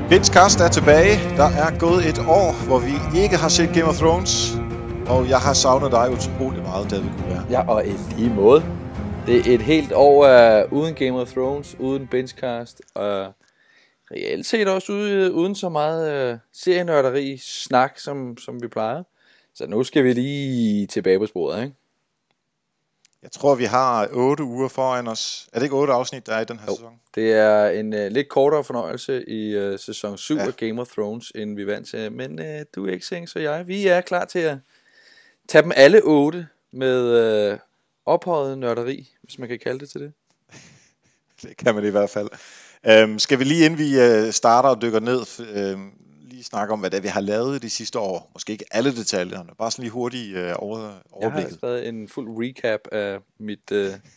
Bingecast er tilbage. Der er gået et år, hvor vi ikke har set Game of Thrones. Og jeg har savnet dig utroligt meget, David Kuhn. Ja, og i lige måde. Det er et helt år uden Game of Thrones, uden Bingecast, og reelt set også uden så meget serienørderi snak, som vi plejer. Så nu skal vi lige tilbage på sporet, ikke? Jeg tror, vi har 8 uger foran os. Er det ikke 8 afsnit, der er i den her sæson? Det er en lidt kortere fornøjelse i sæson 7 af Game of Thrones, end vi er vant til. Men du er ikke seng, så jeg. Vi er klar til at tage dem alle 8 med ophøjet nørderi, hvis man kan kalde det til det. Det kan man i hvert fald. Skal vi lige inden vi starter og dykker ned, lige snakke om, hvad det er, vi har lavet de sidste år? Måske ikke alle detaljerne, bare sådan lige hurtigt overblikket. Jeg har skrevet en fuld recap af mit 2016-2017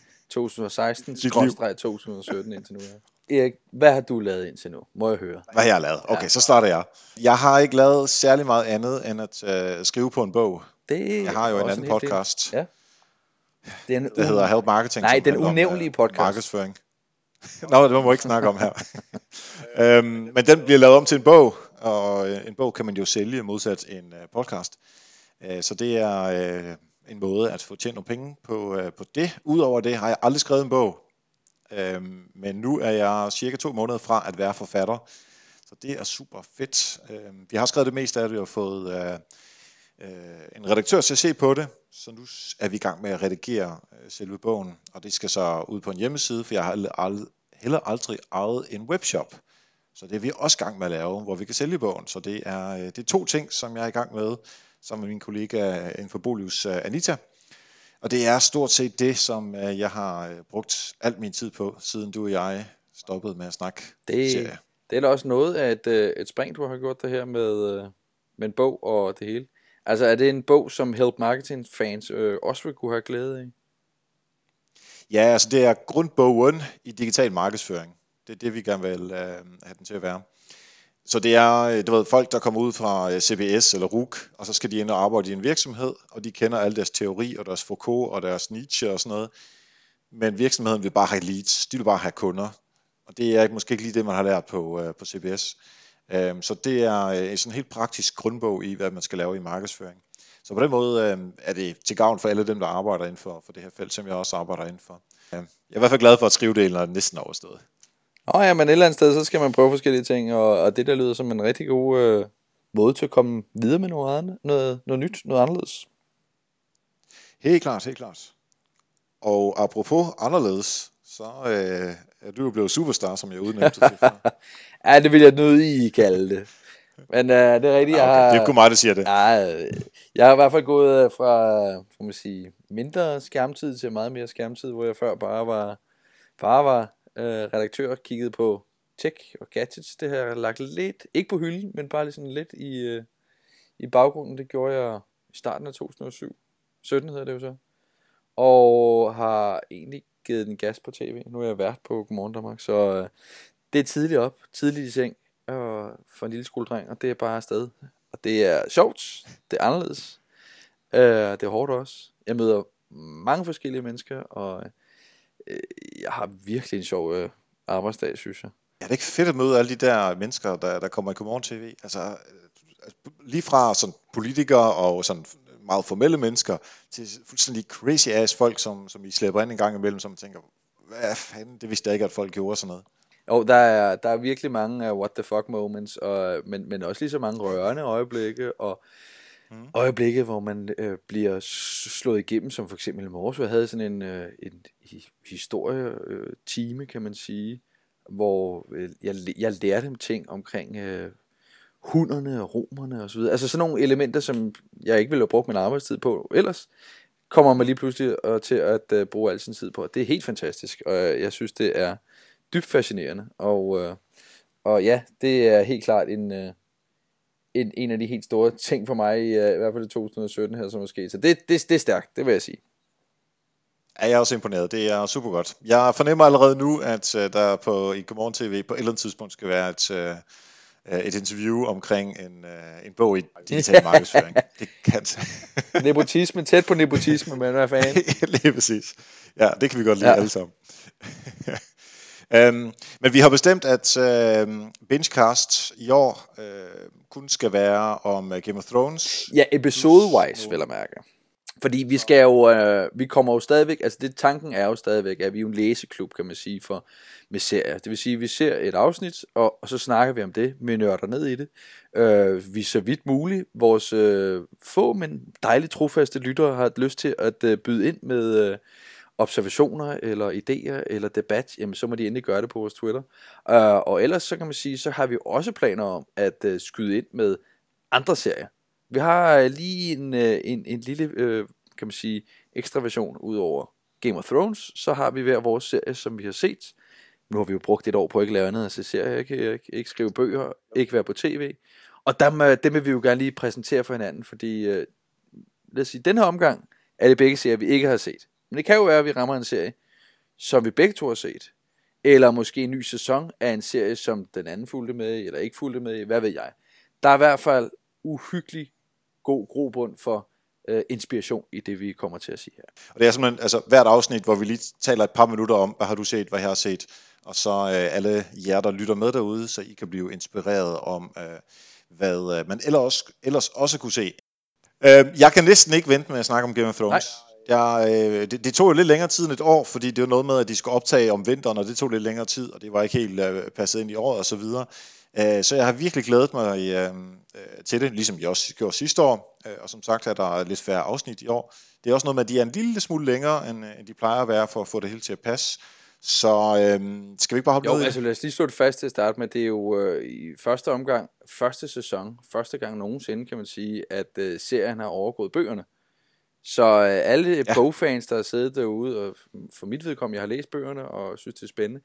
indtil nu. Erik, hvad har du lavet indtil nu? Må jeg høre? Hvad jeg har lavet? Okay, så starter jeg. Jeg har ikke lavet særlig meget andet, end at skrive på en bog. Jeg har jo en anden podcast. Ja. Det hedder Help Marketing. Nej, den unævnlige podcast. Markedsføring. Nå, det må vi ikke snakke om her. Men den bliver lavet om til en bog, og en bog kan man jo sælge modsat en podcast. Så det er en måde at få tjent nogle penge på det. Udover det har jeg aldrig skrevet en bog. Men nu er jeg cirka 2 måneder fra at være forfatter. Så det er super fedt. Vi har skrevet det meste af det og fået en redaktør til at se på det. Så nu er vi i gang med at redigere selve bogen. Og det skal så ud på en hjemmeside, for jeg har heller aldrig ejet en webshop. Så det er vi også i gang med at lave, hvor vi kan sælge bogen. Så det er 2 ting, som jeg er i gang med, sammen med min kollega Infobolius Anita. Og det er stort set det, som jeg har brugt alt min tid på, siden du og jeg stoppede med at snakke serie. Det er da også noget af et spring, du har gjort det her med en bog og det hele. Altså er det en bog, som Help Marketing fans også vil kunne have glæde af? Ja, altså det er grundbogen i digital markedsføring. Det er det, vi gerne vil have den til at være. Så det er folk, der kommer ud fra CBS eller RUC, og så skal de ind og arbejde i en virksomhed, og de kender alle deres teori og deres Foucault og deres Nietzsche og sådan noget. Men virksomheden vil bare have leads, de vil bare have kunder. Og det er måske ikke lige det, man har lært på CBS. Så det er sådan en helt praktisk grundbog i, hvad man skal lave i markedsføring. Så på den måde er det til gavn for alle dem, der arbejder inden for det her felt, som jeg også arbejder inden for. Jeg er i hvert fald glad for at skrive det, når det næsten er overstået. Ja, men et eller andet sted, så skal man prøve forskellige ting, og det der lyder som en rigtig god måde til at komme videre med noget nyt, noget anderledes. Helt klart. Og apropos anderledes, så er du jo blevet superstar, som jeg udnævnte til før. Ja, det vil jeg nødig kalde det. Men det er rigtigt, det er kun mig, der siger det. Jeg har i hvert fald gået fra mindre skærmtid til meget mere skærmtid, hvor jeg før bare var redaktør, kiggede på tech og gadgets. Det har jeg lagt lidt, ikke på hylden, men bare sådan lidt i baggrunden. Det gjorde jeg i starten af 2007. 17 hedder det jo så. Og har egentlig givet den gas på tv. Nu er jeg vært på Godmorgen Danmark, så det er tidligt op, tidligt i seng for en lille skoledreng, og det er bare afsted. Og det er sjovt, det er anderledes, det er hårdt også. Jeg møder mange forskellige mennesker, og jeg har virkelig en sjov arbejdsdag, synes jeg. Ja, det er ikke fedt at møde alle de der mennesker, der kommer i Godmorgen TV. Altså, lige fra sådan politikere og sådan meget formelle mennesker, til fuldstændig crazy ass folk, som I slæber ind en gang imellem, som tænker, hvad fanden, det vidste jeg ikke, at folk gjorde sådan noget. Jo, der er virkelig mange what the fuck moments, men også lige så mange rørende øjeblikke, og øjeblikke, hvor man bliver slået igennem, som for eksempel i morges. Jeg havde sådan en historietime, kan man sige, hvor jeg lærte dem ting omkring hunderne og romerne og så videre. Altså sådan nogle elementer, som jeg ikke ville have brugt min arbejdstid på ellers, kommer man lige pludselig til at bruge al sin tid på. Det er helt fantastisk, og jeg synes, det er dybt fascinerende. Og ja, det er helt klart en af de helt store ting for mig, i hvert fald i 2017 her, som er sket. Så det er stærkt, det vil jeg sige. Ja, jeg er også imponeret. Det er super godt. Jeg fornemmer allerede nu, at der i Godmorgen TV på et eller andet tidspunkt skal være et interview omkring en bog i digital markedsføring. Det kan nepotisme, tæt på nepotisme, men hvad fanden? Lige præcis. Ja, det kan vi godt lide alle sammen. Men vi har bestemt, at Bingecast i år kun skal være om Game of Thrones. Ja, episode-wise, vil jeg mærke. Fordi vi skal jo, vi kommer jo stadigvæk, altså det tanken er jo stadigvæk, at vi er jo en læseklub, kan man sige, med serier. Det vil sige, at vi ser et afsnit, og så snakker vi om det, vi nørder ned i det. Vi så vidt muligt, vores få, men dejligt trofaste lyttere har lyst til at byde ind med observationer, eller idéer, eller debat, jamen så må de endelig gøre det på vores Twitter. Og ellers så kan man sige, så har vi også planer om at skyde ind med andre serier. Vi har lige en lille, kan man sige, ekstra version ud over Game of Thrones. Så har vi hver vores serie, som vi har set. Nu har vi jo brugt et år på at ikke lave andet, altså serier, ikke skrive bøger, ikke være på tv. Og dem vil vi jo gerne lige præsentere for hinanden, fordi lad os sige, den her omgang er det begge serier, vi ikke har set. Men det kan jo være, at vi rammer en serie, som vi begge to har set. Eller måske en ny sæson af en serie, som den anden fulgte med, eller ikke fulgte med, hvad ved jeg. Der er i hvert fald uhyggelig god grobund for inspiration i det, vi kommer til at sige her. Og det er simpelthen altså, hvert afsnit, hvor vi lige taler et par minutter om, hvad har du set, hvad jeg har set, og så alle jer, der lytter med derude, så I kan blive inspireret om, hvad man ellers også kunne se. Jeg kan næsten ikke vente med at snakke om Game of Thrones. Det tog jo lidt længere tid end et år, fordi det var noget med, at de skulle optage om vinteren, og det tog lidt længere tid, og det var ikke helt passet ind i året og så videre. Så jeg har virkelig glædet mig til det, ligesom jeg også gjorde sidste år, og som sagt er der lidt færre afsnit i år. Det er også noget med, at de er en lille smule længere, end de plejer at være, for at få det hele til at passe. Så skal vi ikke bare hoppe ned? Jo, altså lad os lige slå det fast til at starte med. Det er jo i første omgang, første sæson, første gang nogensinde, kan man sige, at serien har overgået bøgerne. Så alle bogfans, der har siddet derude, og for mit vedkommende, jeg har læst bøgerne og synes, det er spændende,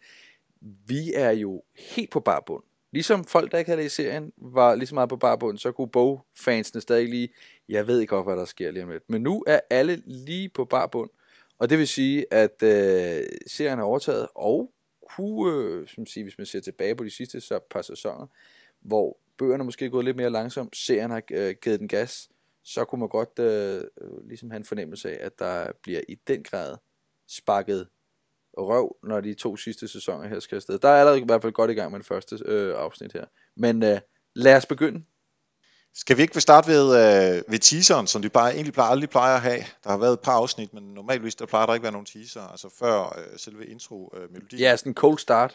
vi er jo helt på bar bund. Ligesom folk, der ikke havde læst serien, var lige så meget på bar bund, så kunne bogfansene stadig lige, jeg ved ikke godt, hvad der sker lige om lidt. Men nu er alle lige på bar bund, og det vil sige, at serien er overtaget, og kunne, som siger, hvis man ser tilbage på de sidste par sæsoner, hvor bøgerne måske er gået lidt mere langsomt, serien har givet den gas, så kunne man godt ligesom have en fornemmelse af, at der bliver i den grad sparket røv, når de 2 sidste sæsoner her skal afsted. Der er allerede i hvert fald godt i gang med det første afsnit her. Men lad os begynde. Skal vi ikke starte ved teaseren, som de aldrig plejer at have? Der har været et par afsnit, men normalvis der plejer der ikke være nogen teaser, altså før selve intro-melodien. Ja, sådan en cold start.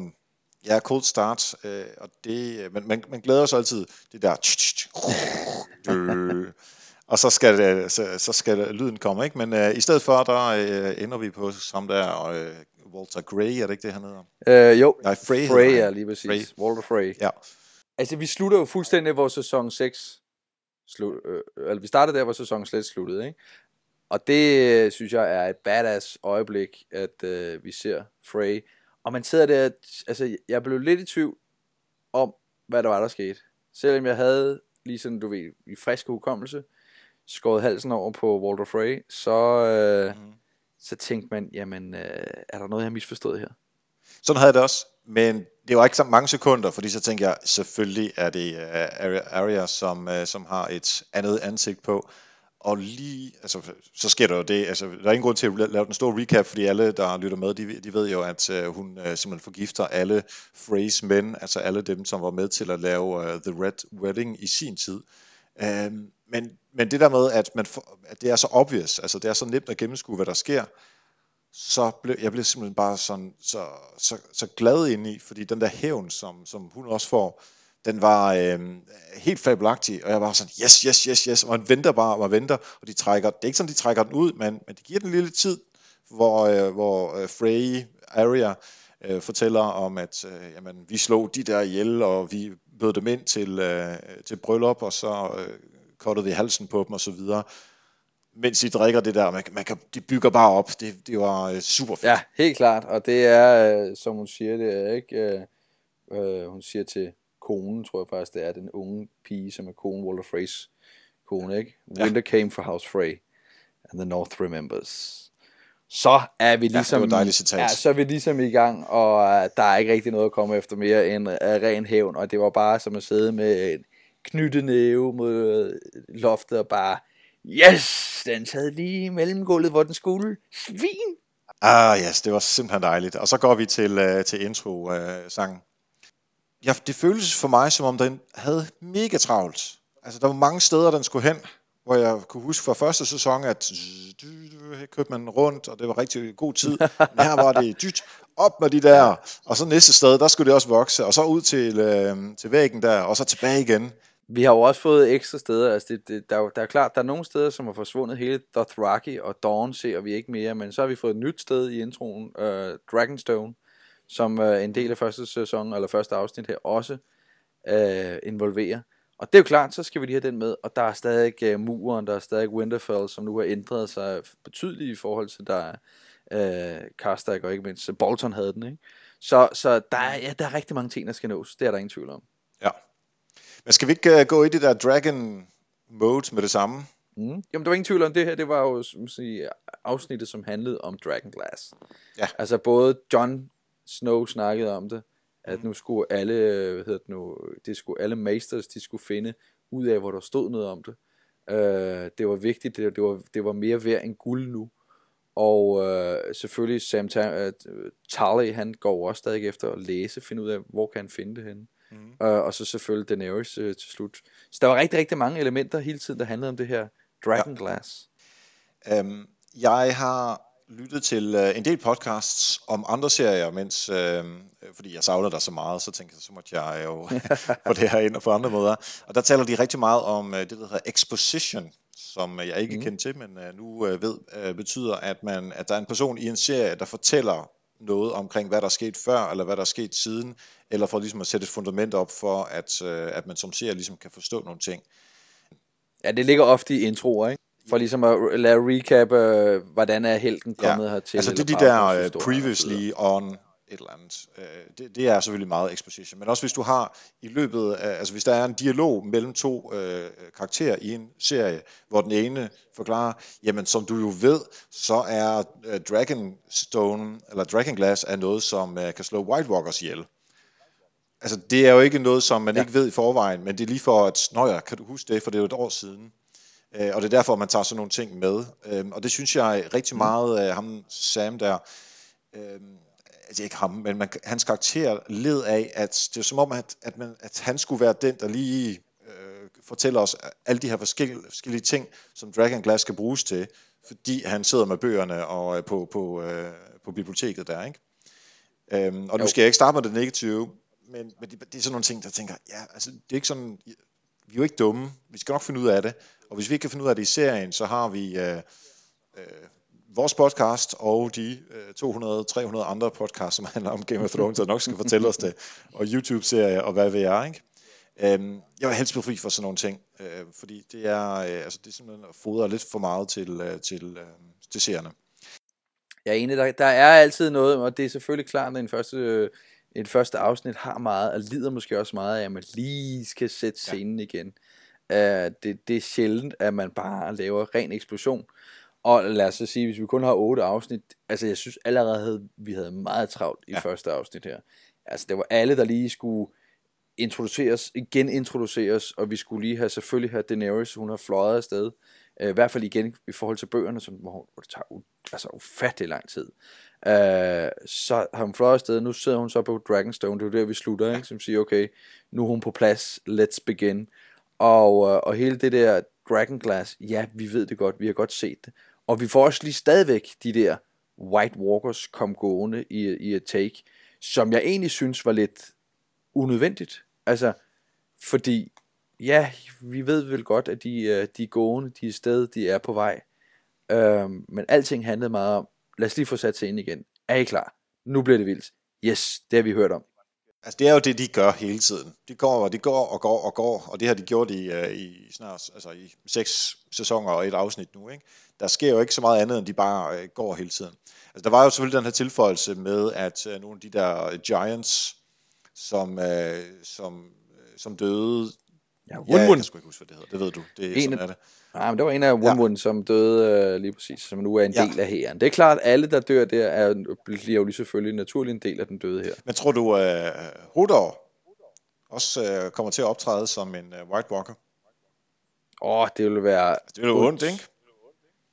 Cold start, og det, man glæder sig altid, det der, og så skal lyden komme, ikke? Men i stedet for, der ender vi på sammen der, Walter Grey, er det ikke det, han hedder? Jo, nej, Frey er lige præcis, Frey. Walter Frey. Ja. Altså, vi slutter jo fuldstændig vores sæson 6, vi startede der, hvor sæson 6 sluttede, ikke? Og det, synes jeg, er et badass øjeblik, at vi ser Frey. Og man sidder der, altså, jeg blev lidt i tvivl om, hvad der var, der skete. Selvom jeg havde, lige sådan, du ved, i frisk hukommelse, skåret halsen over på Walter Frey, så tænkte man, jamen, er der noget, jeg har misforstået her? Sådan havde jeg det også, men det var ikke så mange sekunder, fordi så tænkte jeg, selvfølgelig er det Arya, som har et andet ansigt på, og lige, altså, så sker der jo det, altså, der er ingen grund til at lave den store recap, fordi alle, der lytter med, de ved jo, at hun simpelthen forgifter alle Freys mænd, altså alle dem, som var med til at lave The Red Wedding i sin tid. Men det der med, at det er så obvious, altså det er så nemt at gennemskue, hvad der sker, jeg blev simpelthen bare sådan, så glad indeni, fordi den der hævn, som hun også får, den var helt fabelagtig, og jeg var sådan, yes, og man venter, og de trækker, det er ikke sådan, de trækker den ud, men de giver den lille tid, hvor Frey, Arya, fortæller om, at jamen, vi slog de der ihjel, og vi bød dem ind til bryllup, og så kottede vi halsen på dem, og så videre. Mens de drikker det der, de bygger bare op. Det var super fedt. Ja, helt klart, og det er, som hun siger, det er ikke, hun siger til konen, tror jeg faktisk, det er den unge pige, som er konen, Walter Freys kone, ikke? Winter came for House Frey, and the North remembers. Så er vi ligesom, så er vi ligesom i gang, og der er ikke rigtig noget at komme efter mere end ren hævn, og det var bare som at sidde med en knyttet næve mod loftet, og bare, yes, den sad lige i mellemgulvet, hvor den skulle. Svin! Yes, det var simpelthen dejligt. Og så går vi til intro-sangen. Ja, det føltes for mig, som om den havde mega travlt. Altså, der var mange steder, den skulle hen, hvor jeg kunne huske fra første sæson, at her kørte man rundt, og det var rigtig god tid. Men her var det dyt op med de der, og så næste sted, der skulle det også vokse, og så ud til væggen der, og så tilbage igen. Vi har jo også fået ekstra steder, altså der er klart, der er nogle steder, som har forsvundet. Hele Dothraki og Dawn ser vi ikke mere, men så har vi fået et nyt sted i introen, Dragonstone, som en del af første sæson, eller første afsnit her, også involverer. Og det er jo klart, så skal vi lige have den med, og der er stadig muren, der er stadig Winterfell, som nu har ændret sig betydeligt i forhold til, der Karstark og ikke mindst Bolton havde den, ikke? Så der er rigtig mange ting, der skal nås, det er der ingen tvivl om. Ja. Men skal vi ikke gå i det der Dragon mode med det samme? Jamen, der var ingen tvivl om det her. Det var jo afsnittet, som handlede om Dragonglass. Ja. Altså både Jon Snow snakkede om det, at nu skulle alle, det skulle alle Maesters, de skulle finde ud af, hvor der stod noget om det. Det var vigtigt, det var mere værd end guld nu. Og selvfølgelig Sam Tarly, han går også stadig efter at læse, finde ud af, hvor kan han finde det henne. Og så selvfølgelig Daenerys til slut. Så der var rigtig, rigtig mange elementer hele tiden, der handlede om det her Dragonglass. Ja. Jeg har lyttet til en del podcasts om andre serier, mens fordi jeg savner der så meget, så tænkte jeg, så måtte jeg jo få det her ind og på andre måder. Og der taler de rigtig meget om det, der hedder exposition, som jeg ikke kendte til, men nu ved betyder, at der er en person i en serie, der fortæller noget omkring, hvad der er sket før, eller hvad der er sket siden, eller for ligesom at sætte et fundament op for, at man som seer ligesom kan forstå nogle ting. Ja, det ligger ofte i introer, ikke? For ligesom at lade recap, hvordan er helten kommet hertil. Altså det er de der previously on et eller andet. Det er selvfølgelig meget exposition. Men også hvis du har i løbet af, altså hvis der er en dialog mellem to karakterer i en serie, hvor den ene forklarer, jamen som du jo ved, så er Dragonstone, eller Dragonglass er noget, som kan slå White Walkers ihjel. Altså det er jo ikke noget, som man ikke ved i forvejen, men det er lige for at, kan du huske det, for det er jo et år siden. Og det er derfor, man tager sådan nogle ting med. Og det synes jeg rigtig meget, ham Sam der, altså ikke ham, men hans karakter led af, at det er som om, at han skulle være den, der lige fortæller os alle de her forskellige ting, som Dragonglass skal bruges til, fordi han sidder med bøgerne og på biblioteket der, ikke? Og nu skal jeg ikke starte med det negative, men det er sådan nogle ting, der tænker, ja, altså det er ikke sådan, vi er jo ikke dumme, vi skal nok finde ud af det, og hvis vi ikke kan finde ud af det i serien, så har vi vores podcast og de 200-300 andre podcasts, som handler om Game of Thrones, der nok skal fortælle os det, og YouTube-serier og hvad ved jeg, ikke? Jeg vil helst blive fri for sådan nogle ting, fordi det er simpelthen at fodre lidt for meget til seerne. Jeg er enig, der er altid noget, og det er selvfølgelig klart, at et første afsnit har meget, og lider måske også meget af, at man lige skal sætte scenen igen. Det er sjældent, at man bare laver ren eksplosion. Og lad os så sige, hvis vi kun har 8 afsnit, altså jeg synes allerede, vi havde meget travlt i første afsnit her. Altså det var alle, der lige skulle genintroduceres, og vi skulle lige selvfølgelig have Daenerys, hun har fløjet afsted. I hvert fald igen i forhold til bøgerne, hvor det tager ufattelig lang tid. Så har hun fløjet afsted, nu sidder hun så på Dragonstone, det er jo der vi slutter, ikke? Som siger, okay, nu er hun på plads, let's begin. Og hele det der Dragonglass, ja, vi ved det godt, vi har godt set det. Og vi får også lige stadigvæk de der White Walkers kom gående i et take, som jeg egentlig synes var lidt unødvendigt. Altså, fordi, ja, vi ved vel godt, at de er gående, de er sted, de er på vej. Men alting handlede meget om, lad os lige få sat sig ind igen. Er I klar? Nu bliver det vildt. Yes, det har vi hørt om. Altså det er jo det, de gør hele tiden. De går, og det har de gjort i snart, altså i 6 sæsoner og et afsnit nu, ikke? Der sker jo ikke så meget andet, end de bare går hele tiden. Altså der var jo selvfølgelig den her tilføjelse med, at nogle af de der giants, som døde. Ja, jeg kan sgu ikke huske, hvad det hedder. Det ved du. Sådan er det. Nej, men det var en af Wunwun, som døde lige præcis, som nu er en del af hæren. Det er klart, at alle, der dør der, bliver jo lige selvfølgelig naturligt en del af den døde her. Men tror du, Hodor også kommer til at optræde som en White Walker? Det ville være... Det ville være ondt, ikke?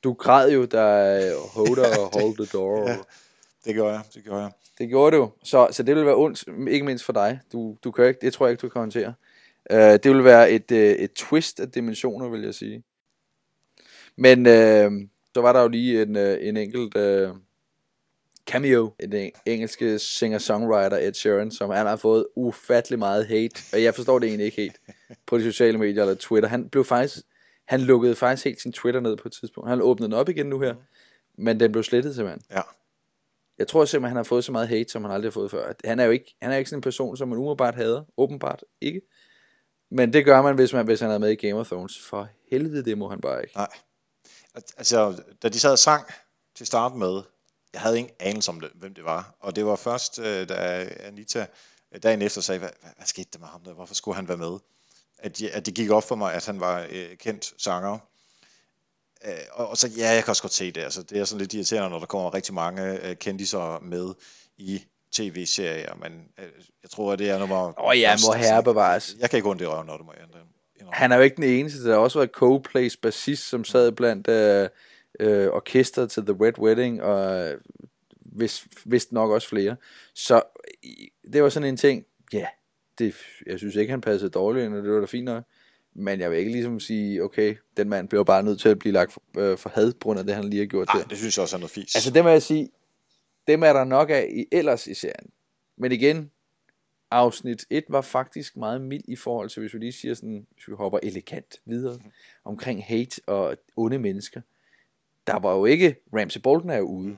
Du græd jo, der Hodor og Hold the Door. Ja, det gjorde jeg. Det gjorde du. Så det ville være ondt, ikke mindst for dig. Du kan ikke, det tror jeg ikke, du kan håndtere. Det ville være et twist af dimensioner, vil jeg sige. Men så var der jo lige en enkelt cameo. En engelske singer-songwriter, Ed Sheeran, som han har fået ufattelig meget hate. Og jeg forstår det egentlig ikke helt på de sociale medier eller Twitter. Han lukkede faktisk helt sin Twitter ned på et tidspunkt. Han åbnede den op igen nu her. Men den blev slettet simpelthen. Ja. Jeg tror simpelthen, han har fået så meget hate, som han aldrig har fået før. Han er jo ikke sådan en person, som man umiddelbart hader. Åbenbart ikke. Men det gør man, hvis han er med i Game of Thrones. For helvede, det må han bare ikke. Nej. Altså, da de sad og sang til start med, jeg havde ingen anelse om hvem det var. Og det var først, da Anita dagen efter sagde, hvad skete der med ham der? Hvorfor skulle han være med? At det gik op for mig, at han var kendt sanger. Og så, ja, jeg kan også godt se det. Altså, det er sådan lidt irriterende, når der kommer rigtig mange kendiser med i tv-serier, men jeg tror, at det er nummer... ja, må herre bevares. Jeg kan ikke ondt i røven, når det må ændre. Han er jo ikke den eneste. Der har også været Coldplay's bassist, som sad blandt orkestret til The Red Wedding, og vist nok også flere. Så det var sådan en ting, ja, jeg synes ikke, han passede dårligt, og det var da fint nok. Men jeg vil ikke ligesom sige, okay, den mand bliver bare nødt til at blive lagt for had, på grund af det, han lige har gjort. Nej, det synes jeg også er noget fis. Altså, det må jeg sige, dem er der nok af ellers i serien. Men igen, afsnit 1 var faktisk meget mild i forhold til, hvis vi lige siger sådan, hvis vi hopper elegant videre, omkring hate og onde mennesker. Der var jo ikke, Ramsay Bolton er jo ude.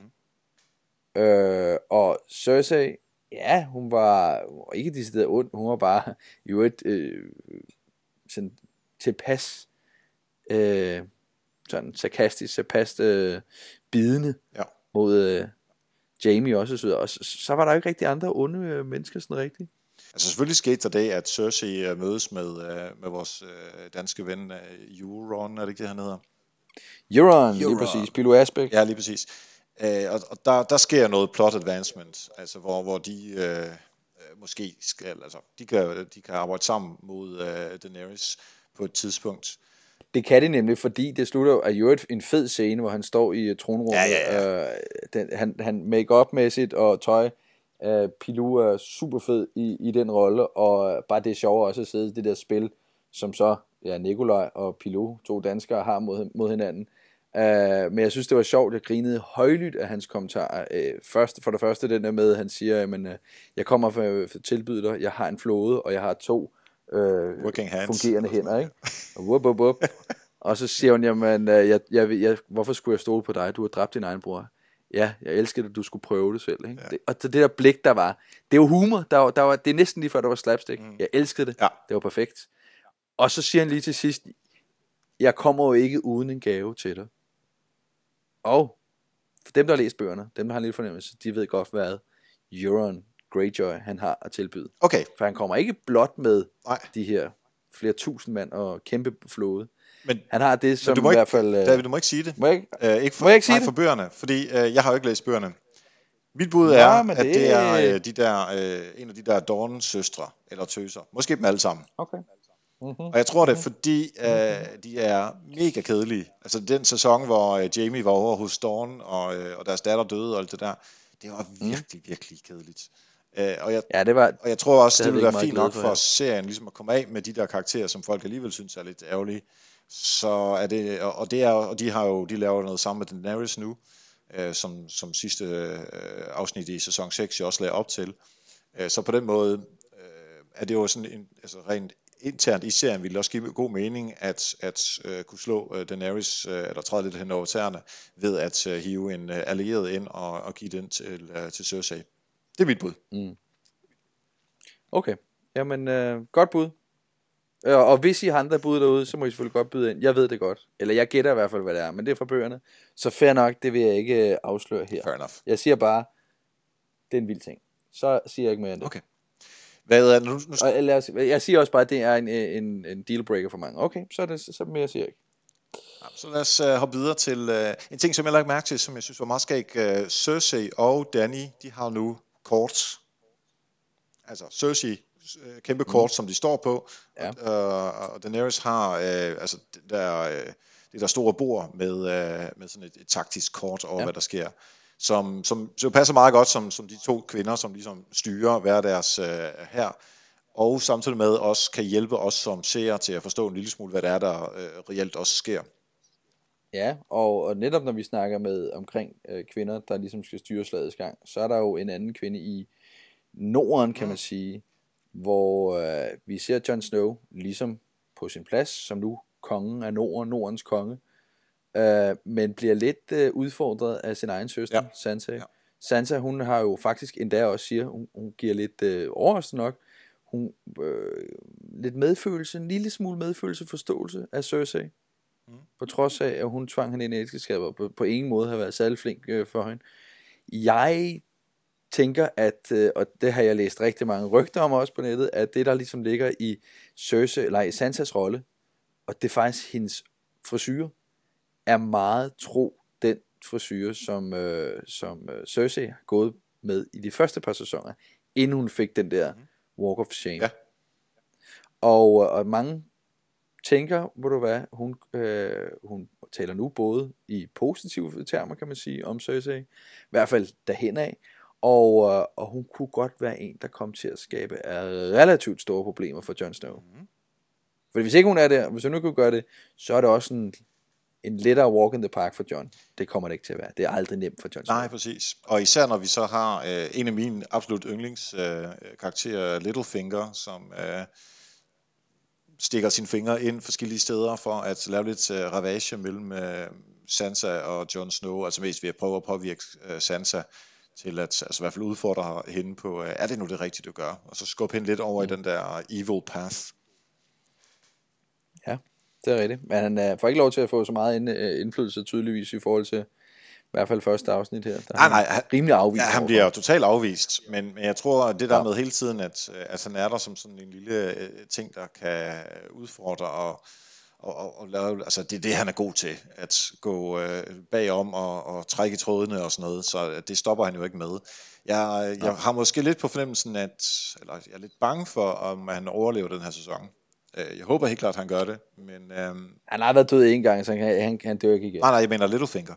Og Cersei, ja, hun var ikke decideret ond, hun var bare jo sådan tilpas sådan sarkastisk, tilpas bidende mod Jaime også, og så var der jo ikke rigtig andre onde mennesker sådan rigtigt. Altså selvfølgelig skete der det, at Cersei mødes med vores danske ven Euron, er det ikke det, han hedder? Euron, lige præcis, Pilo Asbæk. Ja, lige præcis. Og der sker noget plot advancement, altså hvor de måske skal, altså de kan arbejde sammen mod Daenerys på et tidspunkt. Det kan det nemlig, fordi det slutter jo en fed scene, hvor han står i tronrummet. Ja. Han make-up-mæssigt og tøj. Pilou er super fed i den rolle, og bare det er sjovere også at sidde i det der spil, som så Nikolaj og Pilou, 2 danskere, har mod hinanden. Men jeg synes, det var sjovt. Jeg grinede højlydt af hans kommentarer. For det første den der med, han siger, jamen, jeg kommer for at tilbyde dig, jeg har en flåde, og jeg har 2 fungerende hænder, ikke? Og og så siger hun, jamen, hvorfor skulle jeg stole på dig? Du har dræbt din egen bror. Ja, jeg elsker det, du skulle prøve det selv, ikke? Ja. Og det der blik, der var, det var humor. Det er næsten lige før, der var slapstick. Jeg elskede det. Ja. Det var perfekt. Og så siger han lige til sidst, jeg kommer jo ikke uden en gave til dig. Og for dem, der har læst bøgerne, dem, der har en lille fornemmelse, de ved godt, hvad Euron Greyjoy, han har at tilbyde. Okay. For han kommer ikke blot med de her flere tusind mand og kæmpe flåde. Men han har det, som i hvert fald... David, du må ikke sige det. Må jeg ikke sige det? For bøgerne, fordi jeg har jo ikke læst bøgerne. Mit bud er, at det er en af de der Dorne-søstre, eller tøser. Måske dem alle sammen. Okay. Og jeg tror det, fordi de er mega kedelige. Altså den sæson, hvor Jaime var over hos Dorne, og deres datter døde og alt det der, det var virkelig, virkelig kedeligt. Og jeg tror også, det vil være fint nok for serien ligesom at komme af med de der karakterer, som folk alligevel synes er lidt ærgerlige. Så er det, og de laver noget sammen med Daenerys nu, som sidste afsnit i sæson 6 jo også lagde op til. Så på den måde er det jo sådan rent internt i serien ville det også give god mening at kunne slå Daenerys eller træde lidt hen over tæerne ved at hive en allieret ind og give den til Cersei. Det er mit bud. Okay, jamen godt bud. Og hvis I har andre bud derude, så må I selvfølgelig godt byde ind. Jeg ved det godt. Eller jeg gætter i hvert fald, hvad det er. Men det er fra bøgerne. Så fair nok, det vil jeg ikke afsløre her. Fair enough. Jeg siger bare, det er en vild ting. Så siger jeg ikke mere end det. Okay. Hvad er det nu? Jeg siger også bare, at det er en dealbreaker for mange. Okay, så mere siger jeg ikke. Så lad os hoppe videre til en ting, som jeg lagde mærke til, som jeg synes var meget skæg. Cersei og Dany, de har nu kort. Altså Cersei kæmpe kort, som de står på, og Daenerys har det der store bord med sådan et taktisk kort over, hvad der sker. Som så passer meget godt som de to kvinder, som ligesom styrer hver deres her, og samtidig med også kan hjælpe os som seere til at forstå en lille smule, hvad det er, der reelt også sker. Ja, og netop når vi snakker med omkring kvinder, der ligesom skal styre slagets gang, så er der jo en anden kvinde i Norden, kan man sige, hvor vi ser Jon Snow ligesom på sin plads, som nu kongen af Norden, Nordens konge, men bliver lidt udfordret af sin egen søster, Sansa. Ja. Sansa, hun har jo faktisk endda også siger, hun giver lidt overraskende nok, hun lidt medfølelse, en lille smule medfølelse, forståelse af Cersei. På trods af, at hun tvang hende ind i ægteskabet, og på ingen måde har været særlig flink for hende. Jeg tænker, at, og det har jeg læst rigtig mange rygter om også på nettet, at det der ligesom ligger i i Sansas rolle, og det er faktisk hendes frisyre, er meget tro den frisyre, som Cersei har gået med i de første par sæsoner, inden hun fik den der Walk of Shame. Ja. Og mange tænker, hvor du hvad, hun taler nu både i positive termer, kan man sige, om Cersei, i hvert fald derhen af, og hun kunne godt være en, der kom til at skabe relativt store problemer for Jon Snow. For hvis ikke hun er der, hvis hun nu kunne gøre det, så er det også en lettere walk in the park for Jon. Det kommer det ikke til at være. Det er aldrig nemt for Jon Snow. Nej, præcis. Og især når vi så har en af mine absolut yndlingskarakterer, Littlefinger, som stikker sine fingre ind forskellige steder for at lave lidt ravage mellem Sansa og Jon Snow, altså mest ved at prøve at påvirke Sansa til at i hvert fald udfordre hende på, er det nu det rigtige, du gør? Og så skubbe hende lidt over i den der evil path. Ja, det er rigtigt. Men han får ikke lov til at få så meget indflydelse tydeligvis i forhold til i hvert fald første afsnit her. Nej, rimelig afvist. Ja, han bliver jo totalt afvist, men jeg tror, at det der med hele tiden, at han er der som sådan en lille ting, der kan udfordre og lave, altså det er det, han er god til, at gå bagom og trække i trådene og sådan noget, så det stopper han jo ikke med. Jeg har måske lidt på fornemmelsen, eller jeg er lidt bange for, om han overlever den her sæson. Jeg håber helt klart, at han gør det, men han har været død en gang, så han dør ikke igen. Nej, jeg mener Littlefinger.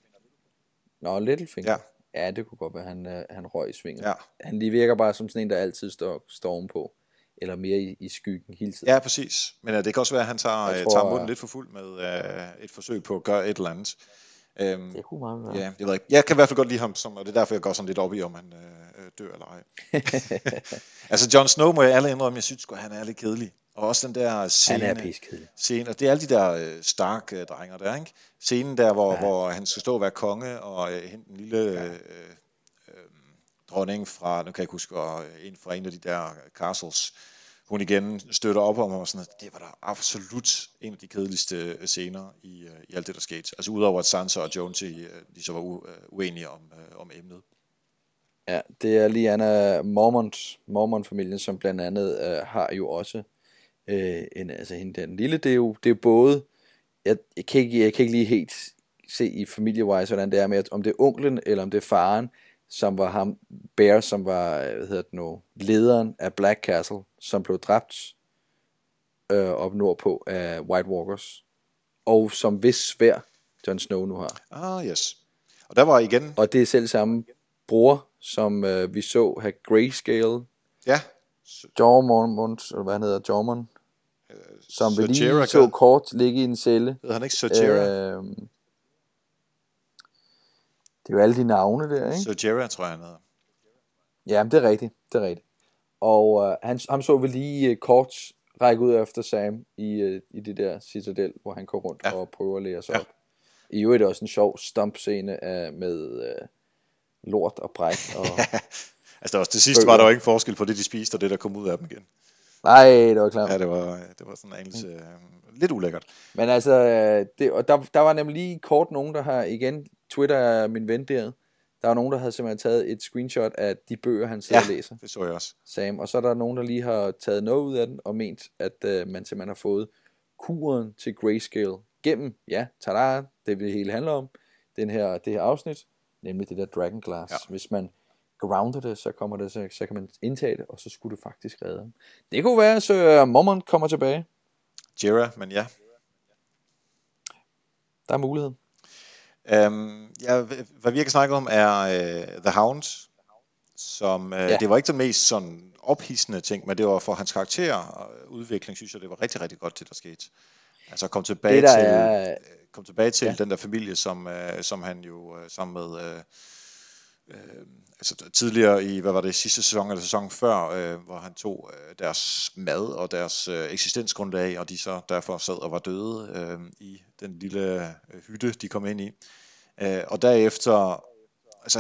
Nå, Littlefinger. Ja, det kunne godt være, han røg i svinget. Ja. Han lige virker bare som sådan en, der altid står ovenpå. Eller mere i skyggen hele tiden. Ja, præcis. Men det kan også være, at han tager munden lidt for fuld med et forsøg på at gøre et eller andet. Det kunne meget være. Ja, jeg ved ikke. Jeg kan i hvert fald godt lide ham, og det er derfor, jeg går sådan lidt op i, om han dør eller ej. Altså, Jon Snow må jeg alle indrømme, jeg synes at han er lidt kedelig. Og også den der scene, og det er alle de der Stark-drenger der, ikke? Scenen der, hvor han skal stå og være konge, og hente en lille dronning fra, nu kan jeg ikke huske, fra en af de der castles, hun igen støtter op om og sådan noget. Det var da absolut en af de kedeligste scener i alt det, der skete. Altså udover at Sansa og Jonesy, de så var uenige om emnet. Ja, det er Lyanna Mormont-familien, som blandt andet har jo også hende den lille, det er jo både, jeg kan ikke lige helt se i familiewise, hvordan det er med, om det er onklen, eller om det er faren, som var ham, Bear, som var, lederen af Black Castle, som blev dræbt op nordpå af White Walkers, og som vis svær Jon Snow nu har. Yes. Og der var igen... Og det er selv samme bror, som vi så have Grayscale. Ja. Jormont, eller hvad han hedder, Jormont. Som vi lige så kort ligge i en celle. Hedder han ikke Ser Jorah? Det er jo alle de navne der, ikke? Ser Jorah, tror jeg han hedder. Ja, det er rigtigt. Og ham så vi lige kort række ud efter Sam i det der citadel, hvor han går rundt og prøver at lære sig op. I øvrigt er det også en sjov stomp-scene med lort og bræk. Og altså også det sidste var der jo ikke forskel på det, de spiste, og det, der kom ud af dem igen. Nej, det var klart. Ja, det var sådan en anelse lidt ulækkert. Men altså, der var nemlig lige kort nogen, der har, igen, Twitter er min ven der. Der var nogen, der havde simpelthen taget et screenshot af de bøger, han sidder og læser. Det så jeg også. Sam. Og så er der nogen, der lige har taget noget ud af den, og ment, at man simpelthen har fået kuren til Grayscale gennem, tada, det vil det hele handler om, det her afsnit, nemlig det der Dragonglass. Ja. Hvis man grounder det, så kan man indtage det, og så skulle det faktisk redde dem. Det kunne være, så Mormont kommer tilbage. Jorah, men ja. Der er mulighed. Ja, hvad vi ikke snakker om er The Hound, som Ja, det var ikke den mest sådan ophidsende ting, men det var for hans karakter og udvikling, synes jeg, det var rigtig, rigtig godt, det der skete. Altså det der er... kom tilbage Ja, til den der familie, som han jo sammen med altså tidligere i, hvad var det, sidste sæson eller sæson før, hvor han tog deres mad og deres eksistensgrundlag, og de så derfor sad og var døde i den lille hytte, de kom ind i. Og derefter, altså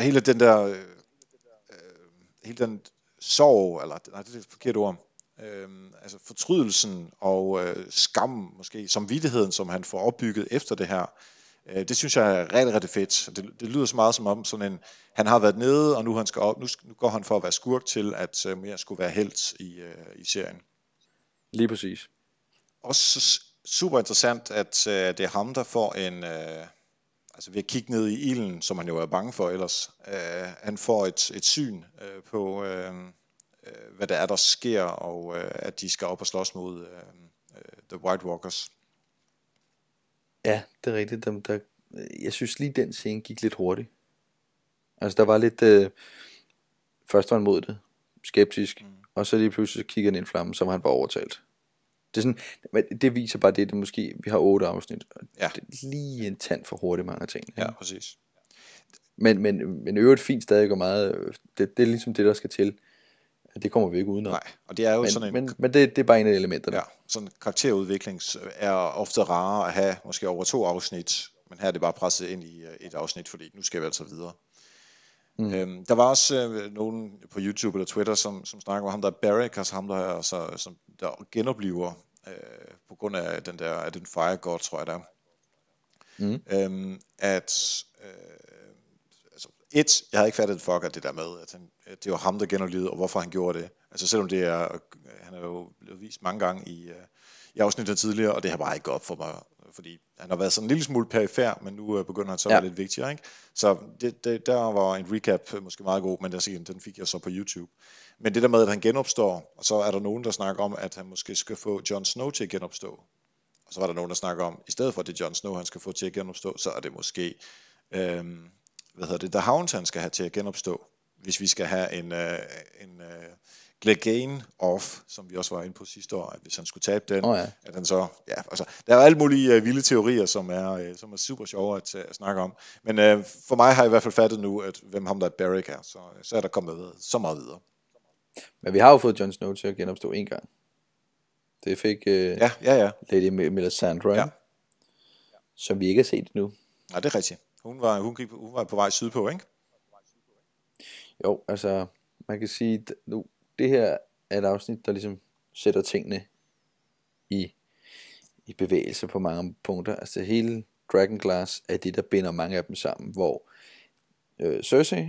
hele den sorg, eller nej, det er et forkert ord, altså fortrydelsen og skam måske, samvittigheden, som han får opbygget efter det her, det synes jeg er rigtig, rigtig fedt. Det lyder så meget som om sådan en, han har været nede, og nu han skal op, nu går han for at være skurk til, at mere skulle være helt i serien. lige præcis. Også super interessant, at det er ham, der får en, altså ved at kigge ned i ilden, som han jo er bange for ellers, han får et syn på, hvad det er, der sker, og at de skal op og slås mod The White Walkers. Ja, det er rigtigt. Jeg synes lige den scene gik lidt hurtigt. Altså der var lidt... først var han mod det, skeptisk, og så lige pludselig så kigger han ind i flammen, så var han bare overtalt. Det er sådan, men det viser bare det måske, vi har 8 afsnit, og Ja. det er lige en tand for hurtigt mange ting. Ja, præcis. Men øvrigt fint stadig og meget, det er ligesom det, der skal til. Det kommer vi ikke udenom. Nej, og det er jo sådan en... Men det er bare en af elementerne. Ja, sådan karakterudvikling er ofte rarere at have, måske over 2 afsnit, men her er det bare presset ind i et afsnit, fordi nu skal vi altså videre. Der var også nogen på YouTube eller Twitter, som snakker om ham, der er Barrick, altså ham, som der genopliver på grund af den fire god, tror jeg, der altså, jeg havde ikke fattet fuck af det der med, at det var ham, der genoplevede, og hvorfor han gjorde det. Altså selvom det er, han er jo blevet vist mange gange i afsnittet tidligere, og det har bare ikke gået op for mig, fordi han har været sådan en lille smule perifær, men nu begynder han så at være lidt vigtigere, ikke? Så der var en recap måske meget god, men den fik jeg så på YouTube. Men det der med, at han genopstår, og så er der nogen, der snakker om, at han måske skal få Jon Snow til at genopstå. Og så var der nogen, der snakker om, i stedet for det Jon Snow, han skal få til at genopstå, så er det måske... The Hound, han skal have til at genopstå, hvis vi skal have en Clegane off, som vi også var inde på sidste år, at hvis han skulle tabe den, at han så, ja, altså, der er alle mulige vilde teorier, som er super sjove at snakke om, men for mig har jeg i hvert fald fattet nu, at hvem ham der Barrick er, så er der kommet så meget videre. Men vi har jo fået Jon Snow til at genopstå en gang. Det fik Lady Melisandre, som vi ikke har set endnu. Nej, det er rigtigt. Hun var på vej sydpå, ikke? Jo, altså, man kan sige, nu, det her er et afsnit, der ligesom sætter tingene i bevægelse på mange punkter. Altså hele Dragonglass er det, der binder mange af dem sammen, hvor Cersei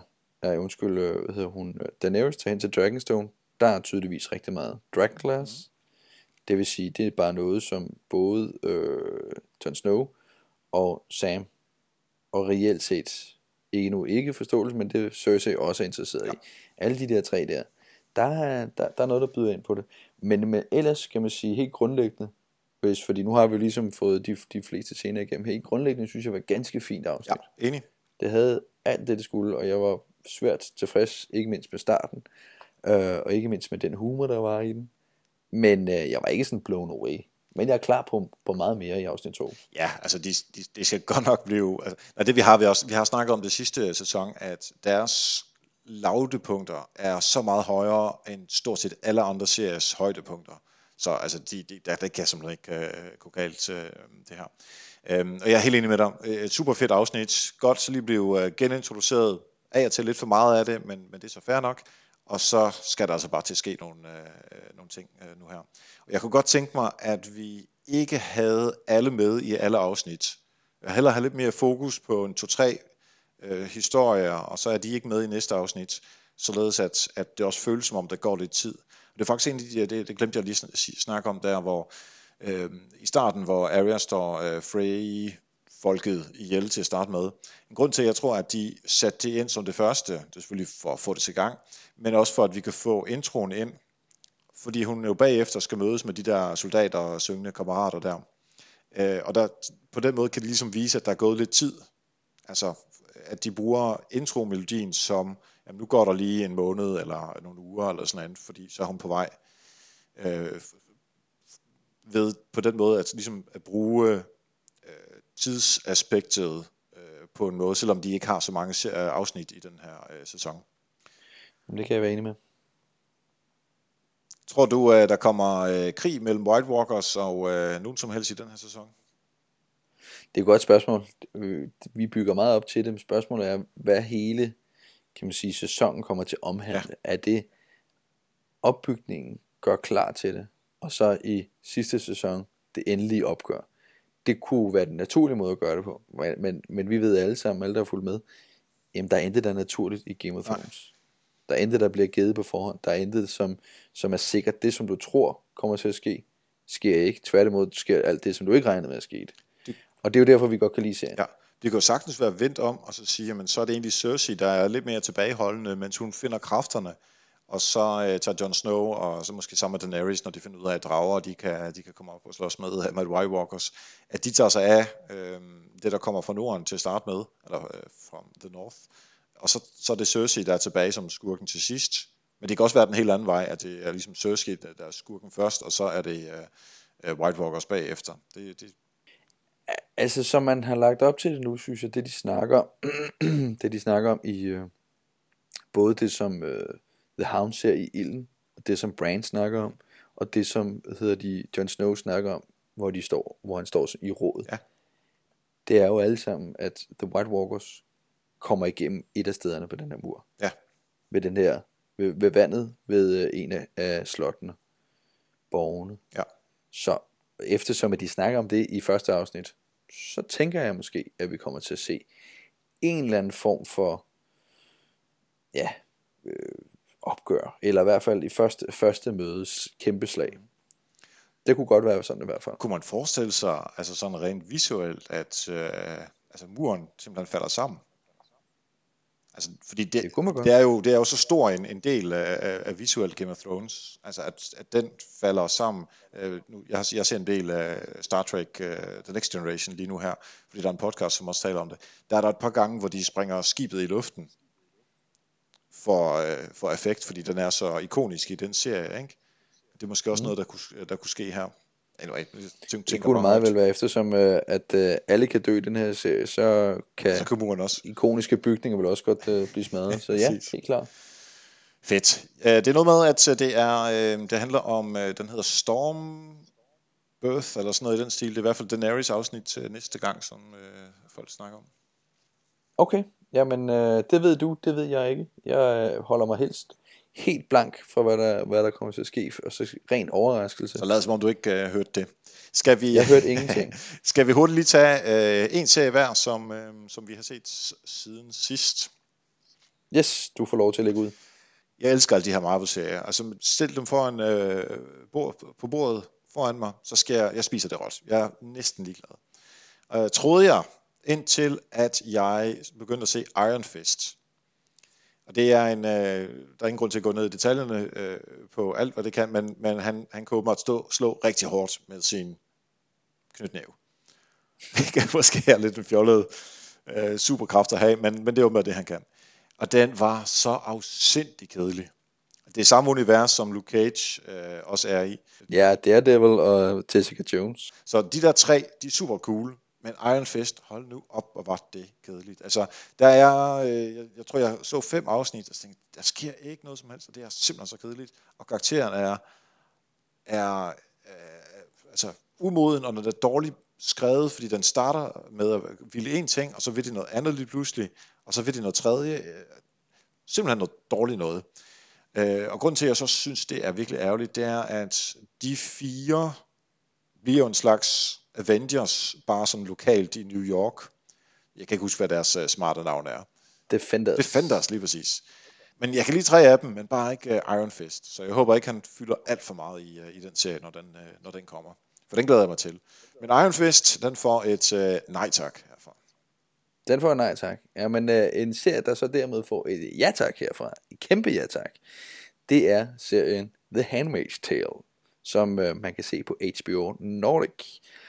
Daenerys tager hen til Dragonstone. Der er tydeligvis rigtig meget Dragonglass. Det vil sige, det er bare noget, som både Jon Snow og Sam, og reelt set ikke forståelse, men det Cersei også er interesseret i. Alle de der 3 der er noget, der byder ind på det. Men ellers kan man sige helt grundlæggende, fordi nu har vi ligesom fået de fleste scener igennem. Helt grundlæggende synes jeg var ganske fint afsnit. Ja, enig. Det havde alt det skulle, og jeg var svært tilfreds, ikke mindst med starten, og ikke mindst med den humor, der var i den. Men jeg var ikke sådan blown away. Men jeg er klar på meget mere i afsnit 2. Ja, altså det skal godt nok blive... Altså, det vi har snakket om det sidste sæson, at deres lavdepunkter er så meget højere end stort set alle andre series højdepunkter. Så altså, der kan simpelthen ikke gå galt det her. Og jeg er helt enig med dig. Et super fedt afsnit. Godt så lige blive genintroduceret af og til lidt for meget af det, men det er så fair nok. Og så skal der altså bare til at ske nogle ting nu her. Og jeg kunne godt tænke mig, at vi ikke havde alle med i alle afsnit. Jeg hellere have lidt mere fokus på en 2-3 historier, og så er de ikke med i næste afsnit, således at det også føles som om, der går lidt tid. Og det er faktisk en af det glemte jeg lige snakke om der, hvor i starten, hvor Arya står Frey folket ihjel til at starte med. En grund til, at jeg tror, at de satte det ind som det første, det er selvfølgelig for at få det til gang, men også for, at vi kan få introen ind, fordi hun jo bagefter skal mødes med de der soldater og syngende kammerater der. Og der, på den måde kan de ligesom vise, at der er gået lidt tid. Altså, at de bruger intro-melodien som, jamen nu går der lige en måned, eller nogle uger, eller sådan noget, fordi så er hun på vej. Ved på den måde, at ligesom at bruge tidsaspektet på en måde, selvom de ikke har så mange afsnit i den her sæson. Det kan jeg være enig med. Tror du, der kommer krig mellem White Walkers og nogen som helst i den her sæson? Det er et godt spørgsmål. Vi bygger meget op til det, men spørgsmålet er, hvad hele, kan man sige, sæsonen kommer til at omhandle. Ja. Er det opbygningen gør klar til det, og så i sidste sæson det endelige opgør? Det kunne være den naturlige måde at gøre det på, men vi ved alle sammen, alle der er fulgt med, jamen der er intet der er naturligt i Game of Thrones. Der er intet der bliver givet på forhånd. Der er intet som er sikkert. Det som du tror kommer til at ske, sker ikke. Tværtimod sker alt det som du ikke regnede med at ske. Og det er jo derfor vi godt kan lide serien. Ja, det kan jo sagtens være vendt om og så sige, jamen så er det egentlig Cersei der er lidt mere tilbageholdende, mens hun finder kræfterne. Og så tager Jon Snow og så måske sammen med Daenerys, når de finder ud af, at drager de kan komme op og slås med White Walkers, at de tager sig af det der kommer fra Norden til at starte med, eller from the North. Og så er det Cersei der er tilbage som skurken til sidst. Men det kan også være den helt anden vej, at det er ligesom Cersei der er skurken først, og så er det White Walkers bagefter. Altså som man har lagt op til det nu, synes jeg, det de snakker om i både det som The Hound ser i ilden, og det som Bran snakker om, og det som Jon Snow snakker om, hvor han står i rådet. Ja. Det er jo alle sammen, at The White Walkers kommer igennem et af stederne på den her mur. Ja. Ved den her, ved vandet, ved en af slottene, borgene. Ja. Så eftersom at de snakker om det i første afsnit, så tænker jeg måske, at vi kommer til at se en eller anden form for opgør, eller i hvert fald i første mødes kæmpe slag. Det kunne godt være sådan i hvert fald. Kunne man forestille sig, altså sådan rent visuelt, at muren simpelthen falder sammen? Altså, fordi det er jo så stor en del af visuel Game of Thrones, altså at den falder sammen. Jeg ser en del af Star Trek The Next Generation lige nu her, fordi der er en podcast, som også taler om det. Der er der et par gange, hvor de springer skibet i luften for effekt, fordi den er så ikonisk i den serie, ikke? Det er måske også noget, der kunne ske her. Anyway, det kunne meget vel være, eftersom at alle kan dø i den her serie, så kan også ikoniske bygninger vel også godt blive smadret. Så ja, helt klart. Fedt. Det er noget med, at det handler om, den hedder Storm Birth, eller sådan noget i den stil. Det er i hvert fald Daenerys afsnit til næste gang, som folk snakker om. Okay, jamen det ved du, det ved jeg ikke. Jeg holder mig helst helt blank for, hvad der kommer til at ske, og så ren overraskelse. Så lad os som om du ikke hørte det. Jeg hørte ingenting. Skal vi hurtigt lige tage en serie hver, som vi har set siden sidst? Yes, du får lov til at lægge ud. Jeg elsker alle de her Marvel-serier. Altså, stil dem foran på bordet foran mig, så skal jeg spiser det råt. Jeg er næsten ligeglad. Troede jeg, indtil at jeg begyndte at se Iron Fist. Og det er der er ingen grund til at gå ned i detaljerne på alt, hvad det kan, men han kan åbenbart slå rigtig hårdt med sin knytnæve. Det kan måske have lidt en fjollet superkraft at have, men det er åbenbart det, han kan. Og den var så afsindig kedelig. Det er samme univers, som Luke Cage også er i. Ja, Daredevil og Jessica Jones. Så de der tre, de er super cool. Men Iron Fist, hold nu op, og var det kedeligt. Altså, der er, jeg tror, jeg så 5 afsnit, og tænkte, der sker ikke noget som helst, og det er simpelthen så kedeligt. Og karakteren er altså umoden, og når det er dårligt skrevet, fordi den starter med at ville en ting, og så vil det noget andet lige pludselig, og så vil det noget tredje. Simpelthen noget dårligt noget. Og grunden til, at jeg så synes, det er virkelig ærgerligt, det er, at de 4 bliver en slags Avengers, bare sådan lokalt i New York. Jeg kan ikke huske, hvad deres smarte navn er. Defenders, lige præcis. Men jeg kan lide 3 af dem, men bare ikke Iron Fist. Så jeg håber ikke, han fylder alt for meget i den serie, når den kommer. For den glæder jeg mig til. Men Iron Fist, den får et nej tak herfra. Den får et nej tak. Ja, men en serie, der så dermed får et ja tak herfra, et kæmpe ja tak, det er serien The Handmaid's Tale, som man kan se på HBO Nordic.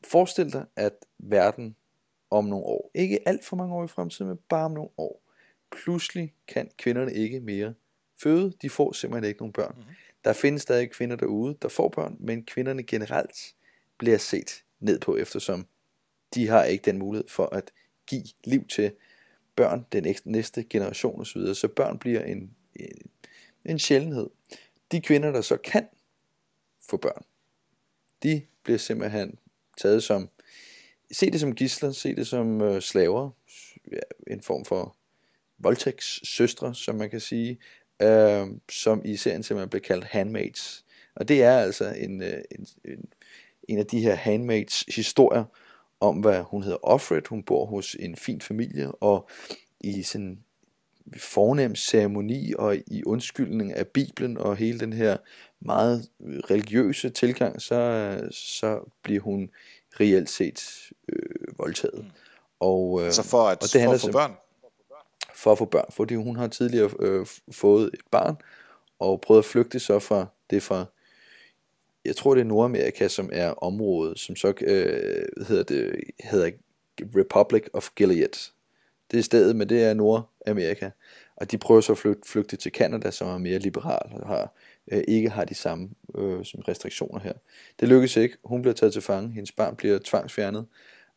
Forestil dig, at verden om nogle år, ikke alt for mange år i fremtiden, men bare om nogle år, pludselig kan kvinderne ikke mere føde. De får simpelthen ikke nogen børn. Mm-hmm. Der findes stadig kvinder derude, der får børn, men kvinderne generelt bliver set ned på, eftersom de har ikke den mulighed for at give liv til børn, den næste generation osv. Så børn bliver en sjældenhed. De kvinder, der så kan få børn, de bliver simpelthen taget som, se det som gidsler, se det som slaver, en form for voldtægtssøstre, som man kan sige, som i serien simpelthen bliver kaldt handmaids. Og det er altså en af de her handmaids historier om, hvad hun hedder Offred. Hun bor hos en fin familie, og i sådan fornem ceremoni og i undskyldning af Bibelen og hele den her meget religiøse tilgang, så bliver hun reelt set voldtaget. Og, altså for at få børn? For at få børn, fordi hun har tidligere fået et barn, og prøvet at flygte så fra, jeg tror det er Nordamerika, som er området, som så hedder Republic of Gilead. Det er stedet, men det er Nordamerika. Og de prøver så at flygte til Canada, som er mere liberal og ikke har de samme som restriktioner her. Det lykkes ikke. Hun bliver taget til fange. Hendes barn bliver tvangsfjernet.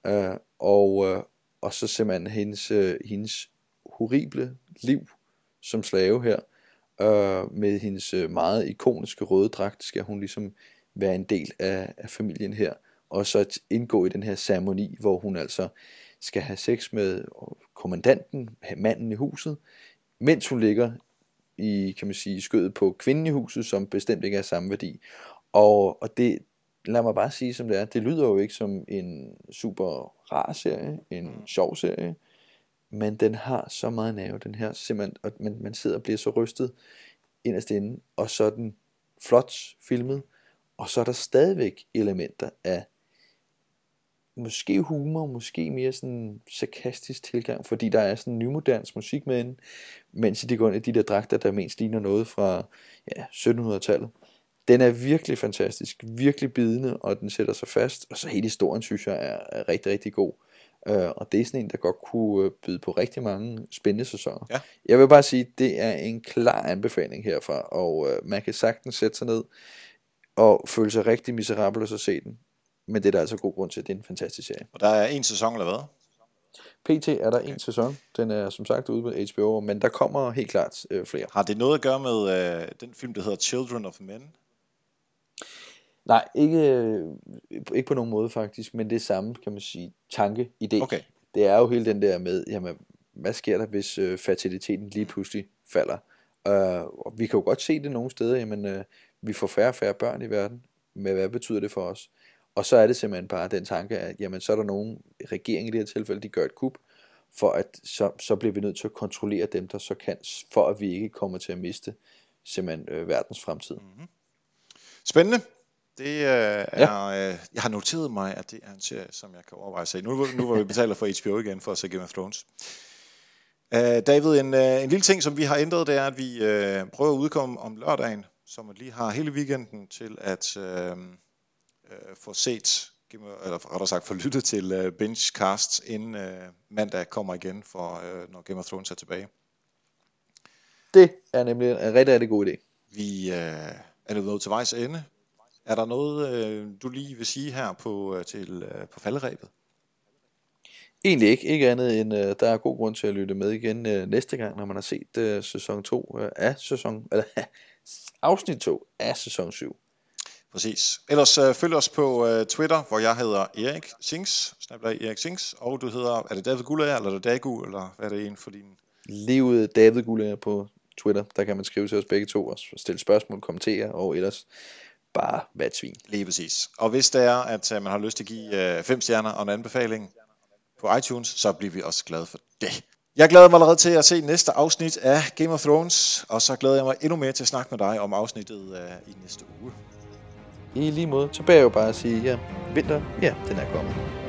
Og så simpelthen hendes horrible liv som slave her, med hendes meget ikoniske røde dragt, skal hun ligesom være en del af familien her. Og så indgå i den her ceremoni, hvor hun altså skal have sex med kommandanten, manden i huset, mens hun ligger i, kan man sige, skødet på kvinden i huset, som bestemt ikke er samme værdi. Og det, lad mig bare sige som det er, det lyder jo ikke som en super rar serie, en sjov serie, men den har så meget nerve, den her simpelthen, og man sidder og bliver så rystet inderst inde, og så er den flot filmet, og så er der stadigvæk elementer af måske humor, måske mere sådan sarkastisk tilgang, fordi der er sådan en nymodernsk musik med den, mens de går ind i de der dragter, der mest ligner noget fra 1700-tallet. Den er virkelig fantastisk, virkelig bidende, og den sætter sig fast, og så hele historien, synes jeg, er rigtig, rigtig god. Og det er sådan en, der godt kunne byde på rigtig mange spændende sæsoner. Ja. Jeg vil bare sige, det er en klar anbefaling herfra, og man kan sagtens sætte sig ned og føle sig rigtig miserabel og så se den. Men det er der altså god grund til, det er en fantastisk serie. Og der er en sæson eller hvad? PT er der en sæson. Den er som sagt ude på HBO, men der kommer helt klart flere. Har det noget at gøre med den film, der hedder Children of Men? Nej, ikke på nogen måde faktisk, men det er samme, kan man sige, idé. Okay. Det er jo hele den der med, jamen, hvad sker der, hvis fertiliteten lige pludselig falder? Og vi kan jo godt se det nogle steder, jamen, vi får færre og færre børn i verden, men hvad betyder det for os? Og så er det simpelthen bare den tanke, at jamen, så er der nogen regering i det her tilfælde, de gør et kup, for at så bliver vi nødt til at kontrollere dem, der så kan, for at vi ikke kommer til at miste simpelthen verdens fremtid. Mm-hmm. Spændende. Det jeg har noteret mig, at det er en serie, som jeg kan overveje at se. Nu hvor vi betaler for HBO igen for at se Game of Thrones. David, en lille ting, som vi har ændret, det er, at vi prøver at udkomme om lørdagen, så man lige har hele weekenden til at få set, eller rettere sagt få lyttet til Bingecasts, inden mandag kommer igen, for når Game of Thrones er tilbage. Det er nemlig en rigtig, rigtig god idé. Vi er nået til vejs ende. Er der noget, du lige vil sige her på falderebet? Egentlig ikke andet end, der er god grund til at lytte med igen næste gang, når man har set sæson 2 af afsnit 2 af sæson 7. Præcis. Ellers følg os på Twitter, hvor jeg hedder Erik Sings, Erik Sings, og du hedder, er det David Gulager, eller er det Dagu, eller hvad er det en for din? Livet David Gulager på Twitter, der kan man skrive til os begge to og stille spørgsmål, kommentere, og ellers bare være et svin. Lige præcis. Og hvis det er, at man har lyst til at give 5 stjerner og en anbefaling på iTunes, så bliver vi også glade for det. Jeg glæder mig allerede til at se næste afsnit af Game of Thrones, og så glæder jeg mig endnu mere til at snakke med dig om afsnittet i næste uge. I lige måde, tilbage jo bare at sige, ja, vinter, ja, den er kommet.